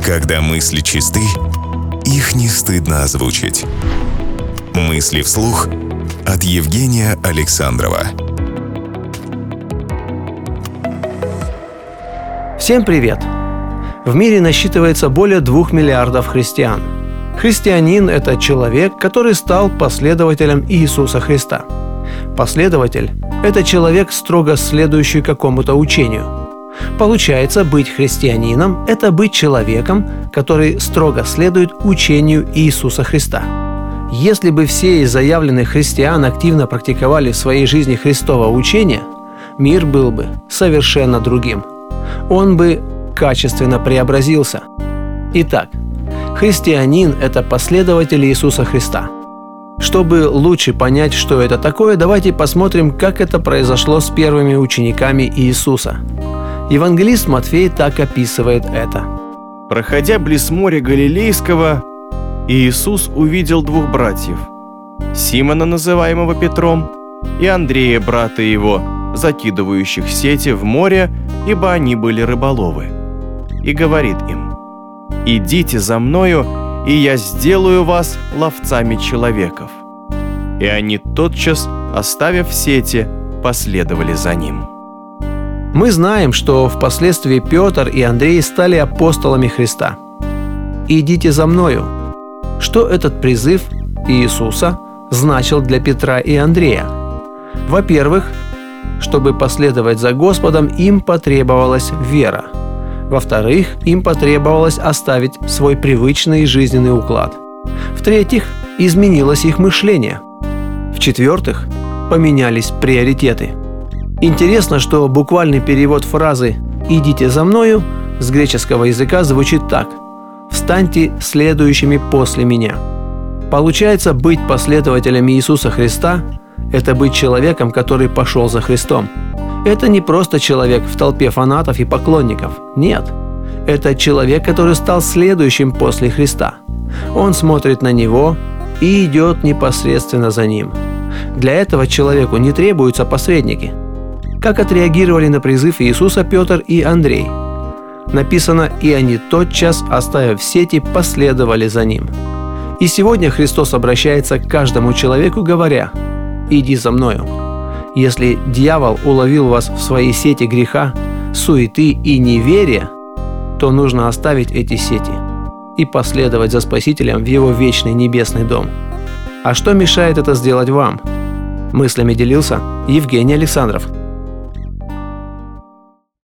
Когда мысли чисты, их не стыдно озвучить. Мысли вслух от Евгения Александрова. Всем привет! В мире насчитывается более 2 миллиардов христиан. Христианин – это человек, который стал последователем Иисуса Христа. Последователь – это человек, строго следующий какому-то учению. Получается, быть христианином – это быть человеком, который строго следует учению Иисуса Христа. Если бы все из заявленных христиан активно практиковали в своей жизни Христово учение, мир был бы совершенно другим. Он бы качественно преобразился. Итак, христианин – это последователь Иисуса Христа. Чтобы лучше понять, что это такое, давайте посмотрим, как это произошло с первыми учениками Иисуса. Евангелист Матфей так описывает это. «Проходя близ моря Галилейского, Иисус увидел 2 братьев, Симона, называемого Петром, и Андрея, брата его, закидывающих сети в море, ибо они были рыболовы. И говорит им: „Идите за мною, и я сделаю вас ловцами человеков“. И они тотчас, оставив сети, последовали за ним». Мы знаем, что впоследствии Петр и Андрей стали апостолами Христа. «Идите за мною». Что этот призыв Иисуса значил для Петра и Андрея? Во-первых, чтобы последовать за Господом, им потребовалась вера. Во-вторых, им потребовалось оставить свой привычный жизненный уклад. В-третьих, изменилось их мышление. В-четвертых, поменялись приоритеты. Интересно, что буквальный перевод фразы «идите за мною» с греческого языка звучит так: «Встаньте следующими после меня». Получается, быть последователем Иисуса Христа – это быть человеком, который пошел за Христом. Это не просто человек в толпе фанатов и поклонников. Нет. Это человек, который стал следующим после Христа. Он смотрит на Него и идет непосредственно за Ним. Для этого человеку не требуются посредники. Как отреагировали на призыв Иисуса Петр и Андрей? Написано: «И они тотчас, оставив сети, последовали за Ним». И сегодня Христос обращается к каждому человеку, говоря: «Иди за мною». Если дьявол уловил вас в свои сети греха, суеты и неверия, то нужно оставить эти сети и последовать за Спасителем в Его вечный небесный дом. А что мешает это сделать вам? Мыслями делился Евгений Александров.